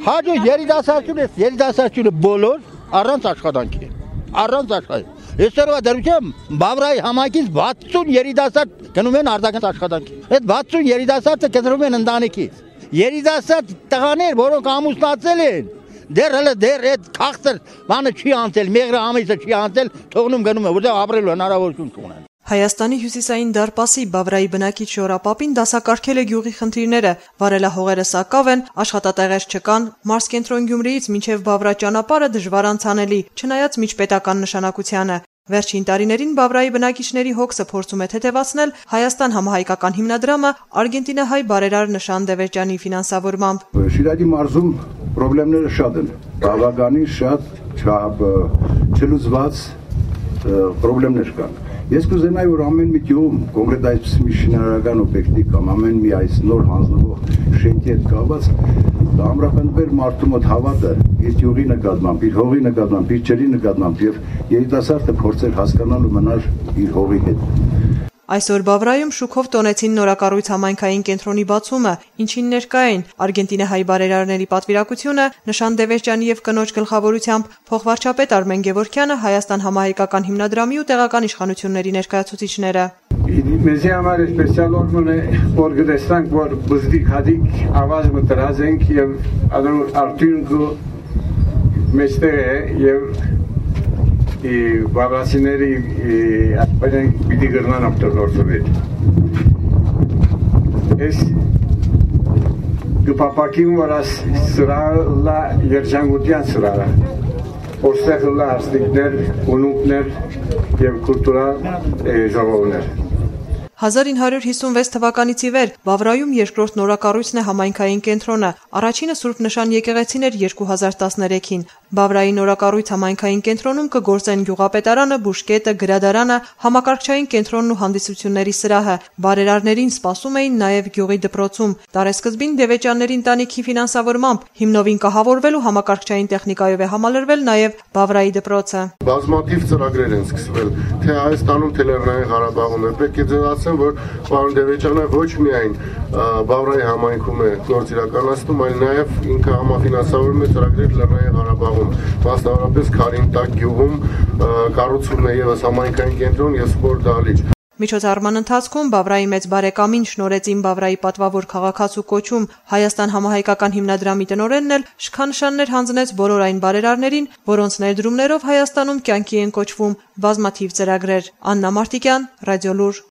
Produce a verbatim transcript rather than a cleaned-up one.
Հաջող երիտասարդությունը, երիտասարդությունը բոլոր առանց աշխատանքի, առանց աշխատանքի։ Այսօրվա դրությամբ Բավրայի համայնքից վաթսուն երիտասարդ գնում են արտաքին աշխատանքի։ Այդ վաթսուն երիտասարդը կտրվում են ընտանիքից։ Երիտասարդ տղաներ, որոնք ամուսնացել են, դեռ հələ դեռ այդ քաղցր բանը չի անցել, մեղրը ամիսը չի անցել, թողնում գնում է, որտեղ ապրելու հնարավորություն չունեն։ Հայաստանի հյուսիսային դարպասի Բավրայի բնակիչ Շորապապին դասակարգել է գյուղի խնդիրները, վարելահողերը սակավ են, աշխատատեղեր չկան, Մարսկենտրոն Գյումրիից մինչև Բավրա ճանապարհը դժվար անցանելի, չնայած միջպետական նշանակությանը։ Վերջին տարիներին Բավրայի բնակիչների հոգսը փորձում է թեթևացնել Հայաստան համահայկական հիմնադրամը արգենտինահայ բարերար Նշան Դևերճյանի ֆինանսավորմամբ։ Շիրակի մարզում խնդիրները շատ են, բավականին շատ չլուծված խնդիրներ կան։ Ես կուզենայի, որ ամեն մի գյուղում կոնկրետ այսպես մի շինարարական օբյեկտի կամ ամեն մի այս նոր հանձնվող շենքի հետ կապված ամրապնդվեր մարդու մոտ հավատը իր գյուղի նկատմամբ, իր հողի նկատմամբ, իր ջրի նկատմամբ եւ երիտասարդը փորձեր հասկանալ ու մնալ իր հողի հետ։ Այսօր Բավրայում շուքով տոնեցին նորակառույց համայնքային կենտրոնի բացումը, ինչին ներկա էին արգենտինահայ բարերարների պատվիրակությունը, Նշան Դևերճյանի եւ կնոջ գլխավորությամբ փոխվարչապետ Արմեն Գևորգյանը, Հայաստան համահայկական հիմնադրամի ու տեղական իշխանությունների ներկայացուցիչները։ Մեզի համար սպեցիալ օրմն է, որ գտեսանք, որ բզդիկ հադիկ ավազ մտրած ենք եւ արդյունքը մեջտեղ է եւ Բավրացիների ասպարեն պիտի գրնան ապտորնորսովետ։ Ես գպապակիմ, որ աս սրալա երջանգության սրալա, որստեղ լա հարստիկներ, ունուկներ և կուլտուրալ ժողովներ։ հազար ինը հարյուր հիսունվեց թվականից ի վեր Բավրայում երկրորդ նորակառույցն է համայնքային կենտրոնը, առաջինը Սուրբ Նշան եկեղեցին էր երկու հազար տասներեքին։ Բավրայի նորակառույց համայնքային կենտրոնում կգործեն գյուղապետարանը, բուժկետը, գրադարանը, համակարգչային կենտրոնն ու հանդիսությունների սրահը։ Բարերարներին սպասում էին նաև գյուղի դպրոցում։ Տարեսկզբին Դևեճյանների ընտանիքի ֆինանսավորմամբ հիմնովին կահավորվել ու համակարգչային տեխնիկայով է համալրվել նաև Բավրայի դպրոցը։ Բազմաթիվ ծրագրեր են սկսվել, թե Հայաստանում, թե Լեռնային Ղարաբաղում է։ Պետք է ձևացնել, որ պարոն Դևեճյանը ոչ միայն Բավրայի համայնքում է գործ իրականացնում, այլ նաև ինքը համաֆինանսավորում է ծրագրեր Լեռնային Ղարաբաղում, մասնավորապես Քարինտակ գյուղում կառուցվում է ևս համայնքային կենտրոն և սպորտ դահլիճ։ Միջոցառման ընթացքում Բավրայի մեծ բարեկամին շնորհեցին Բավրայի պատվավոր քաղաքացու կոչում Հայաստան համահայկական հիմնադրամի տնօրենն էլ շքանշաններ հանձնեց բոլոր այն բարերարներին, որոնց ներդրումներով Հայաստանում կյանքի են կոչվում բազմաթիվ ծրագրեր։ Աննա Մարտիկյան, Ռադիոլուր։